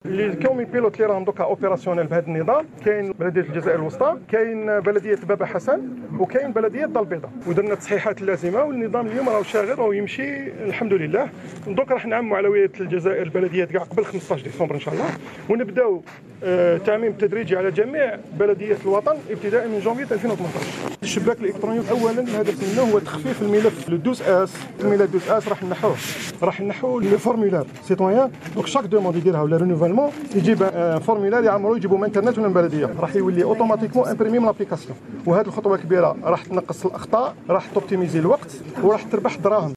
اللي كومي بيلوت اللي راهم دوكا اوبيراسيونيل بهذا النظام كاين بلديه الجزائر الوسطى، كاين بلديه بابا حسن، وكاين بلديه دار البيضاء، ودرنا التصحيحات اللازمه والنظام اليوم راه شاغل ويمشي الحمد لله. دوك راح نعموا على ولايه الجزائر البلديات كاع قبل 15 ديسمبر ان شاء الله، ونبداو تعميم تدريجي على جميع بلديات الوطن ابتداء من جونفي 2018. الشباك الالكتروني اولا الهدف منه هو تخفيف الملف لو 12 اس. الملف 12 اس راح نحوه لفورمولار سيتويان، دونك شاك دوموند يديرها ولا رينوفالمون يجيب فورمولار يعمرو يجيبوا من انترنت ولا من البلديه، راح يولي اوتوماتيكمون امبريمي من لابليكاسيون. وهذه الخطوه كبيره راح تنقص الاخطاء، راح توبتيميزي الوقت، وراح تربح دراهم.